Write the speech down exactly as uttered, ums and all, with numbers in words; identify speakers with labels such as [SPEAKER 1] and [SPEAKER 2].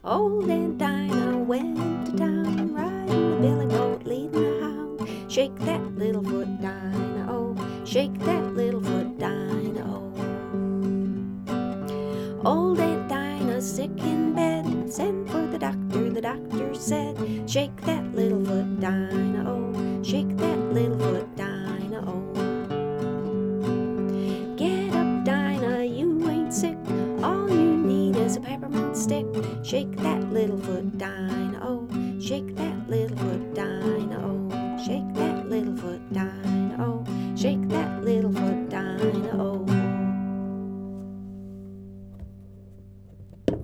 [SPEAKER 1] Old Aunt Dinah went to town, riding a billy goat, leading the hound. Shake that little foot, Dinah, oh, shake that little foot, Dinah, oh. Old Aunt Dinah sick in bed, send for the doctor. The doctor said, shake that little foot, Dinah, oh, shake that little foot, Dinah, oh. Get up, Dinah, you ain't sick. All you need is a peppermint stick. Shake that little foot, Dinah, oh, shake that little foot,